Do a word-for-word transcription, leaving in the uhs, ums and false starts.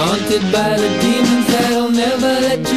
haunted by the demons that'll never let you